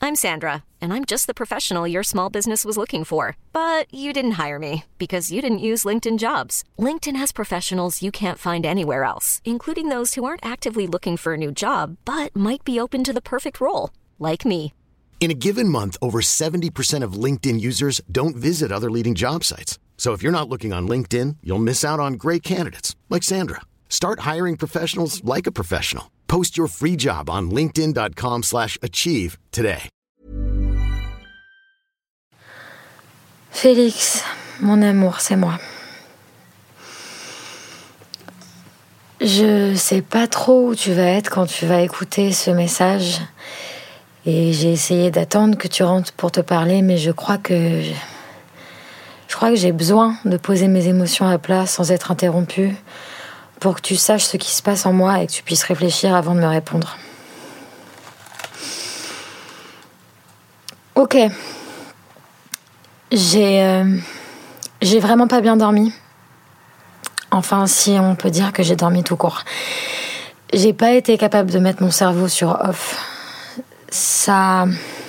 I'm Sandra, and I'm just the professional your small business was looking for. But you didn't hire me because you didn't use LinkedIn Jobs. LinkedIn has professionals you can't find anywhere else, including those who aren't actively looking for a new job, but might be open to the perfect role, like me. In a given month, over 70% of LinkedIn users don't visit other leading job sites. So if you're not looking on LinkedIn, you'll miss out on great candidates like Sandra. Start hiring professionals like a professional. Post your free job on linkedin.com/achieve today. Félix, mon amour, c'est moi. Je sais pas trop où tu vas être quand tu vas écouter ce message. Et j'ai essayé d'attendre que tu rentres pour te parler, mais je crois que j'ai besoin de poser mes émotions à plat sans être interrompue pour que tu saches ce qui se passe en moi et que tu puisses réfléchir avant de me répondre. Ok. J'ai vraiment pas bien dormi. Enfin, si on peut dire que j'ai dormi tout court. J'ai pas été capable de mettre mon cerveau sur off. Ça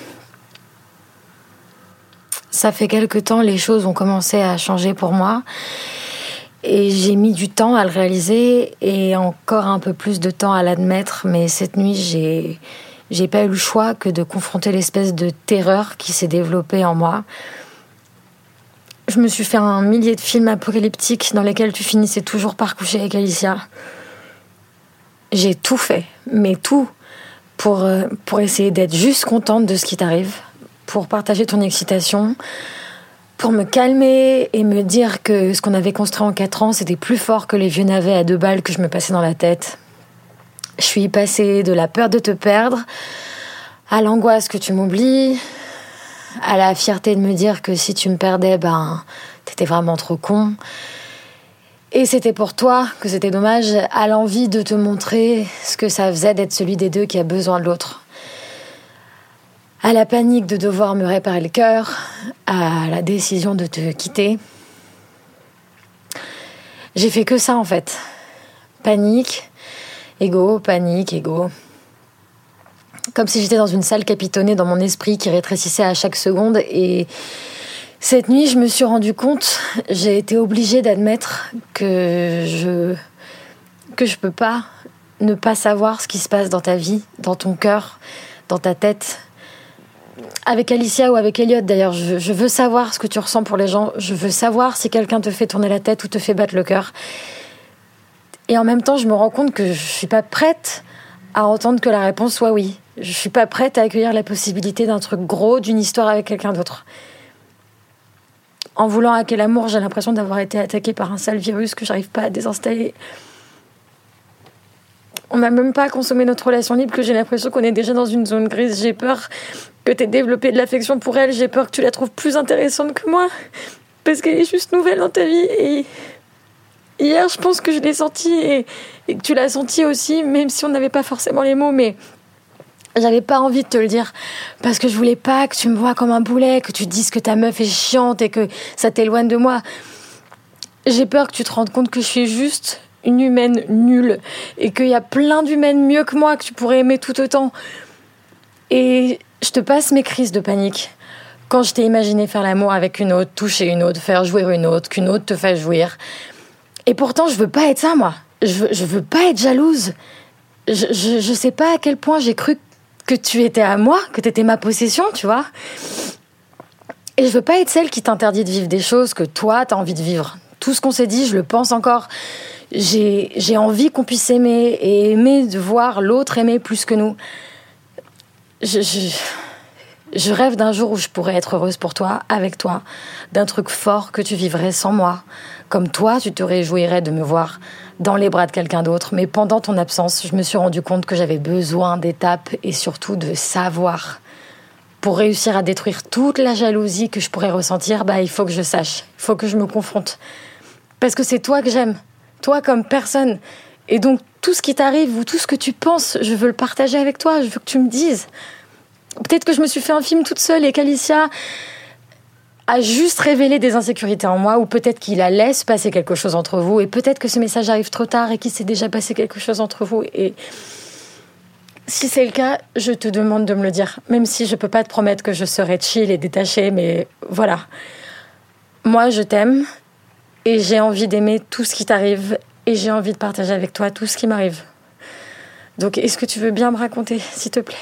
fait quelque temps, les choses ont commencé à changer pour moi. Et j'ai mis du temps à le réaliser et encore un peu plus de temps à l'admettre. Mais cette nuit, j'ai pas eu le choix que de confronter l'espèce de terreur qui s'est développée en moi. Je me suis fait un millier de films apocalyptiques dans lesquels tu finissais toujours par coucher avec Alicia. J'ai tout fait, mais tout, pour essayer d'être juste contente de ce qui t'arrive, pour partager ton excitation, pour me calmer et me dire que ce qu'on avait construit en 4 ans, c'était plus fort que les vieux navets à 2 balles que je me passais dans la tête. Je suis passée de la peur de te perdre à l'angoisse que tu m'oublies, à la fierté de me dire que si tu me perdais, t'étais vraiment trop con. Et c'était pour toi que c'était dommage, à l'envie de te montrer ce que ça faisait d'être celui des deux qui a besoin de l'autre. À la panique de devoir me réparer le cœur, à la décision de te quitter. J'ai fait que ça en fait. Panique, égo. Comme si j'étais dans une salle capitonnée dans mon esprit qui rétrécissait à chaque seconde. Et cette nuit, je me suis rendu compte, j'ai été obligée d'admettre que je peux pas ne pas savoir ce qui se passe dans ta vie, dans ton cœur, dans ta tête. Avec Alicia ou avec Elliot d'ailleurs, je veux savoir ce que tu ressens pour les gens. Je veux savoir si quelqu'un te fait tourner la tête ou te fait battre le cœur. Et en même temps, je me rends compte que je suis pas prête à entendre que la réponse soit oui. Je suis pas prête à accueillir la possibilité d'un truc gros, d'une histoire avec quelqu'un d'autre. En voulant hacker l'amour, j'ai l'impression d'avoir été attaquée par un sale virus que j'arrive pas à désinstaller. On n'a même pas consommé notre relation libre, que j'ai l'impression qu'on est déjà dans une zone grise. J'ai peur que t'aies développé de l'affection pour elle. J'ai peur que tu la trouves plus intéressante que moi. Parce qu'elle est juste nouvelle dans ta vie. Et hier, je pense que je l'ai senti et que tu l'as senti aussi, même si on n'avait pas forcément les mots. Mais j'avais pas envie de te le dire. Parce que je voulais pas que tu me vois comme un boulet, que tu te dises que ta meuf est chiante et que ça t'éloigne de moi. J'ai peur que tu te rendes compte que je suis juste une humaine nulle et qu'il y a plein d'humaines mieux que moi que tu pourrais aimer tout autant. Et je te passe mes crises de panique quand je t'ai imaginé faire l'amour avec une autre, toucher une autre, faire jouir une autre, qu'une autre te fasse jouir. Et pourtant, je veux pas être ça, moi. Je veux pas être jalouse. Je sais pas à quel point j'ai cru que tu étais à moi, que t'étais ma possession, tu vois. Et je veux pas être celle qui t'interdit de vivre des choses que toi, t'as envie de vivre. Tout ce qu'on s'est dit, je le pense encore. J'ai envie qu'on puisse aimer et aimer de voir l'autre aimer plus que nous. Je rêve d'un jour où je pourrais être heureuse pour toi, avec toi, d'un truc fort que tu vivrais sans moi. Comme toi, tu te réjouirais de me voir dans les bras de quelqu'un d'autre. Mais pendant ton absence, je me suis rendu compte que j'avais besoin d'étapes et surtout de savoir. Pour réussir à détruire toute la jalousie que je pourrais ressentir, il faut que je sache, il faut que je me confronte. Parce que c'est toi que j'aime, toi comme personne. Et donc, tout ce qui t'arrive ou tout ce que tu penses, je veux le partager avec toi, je veux que tu me dises. Peut-être que je me suis fait un film toute seule et qu'Alicia a juste révélé des insécurités en moi, ou peut-être qu'il a laissé passer quelque chose entre vous, et peut-être que ce message arrive trop tard et qu'il s'est déjà passé quelque chose entre vous. Et Si c'est le cas, je te demande de me le dire. Même si je peux pas te promettre que je serai chill et détachée, mais voilà. Moi, je t'aime et j'ai envie d'aimer tout ce qui t'arrive et j'ai envie de partager avec toi tout ce qui m'arrive. Donc, est-ce que tu veux bien me raconter, s'il te plaît ?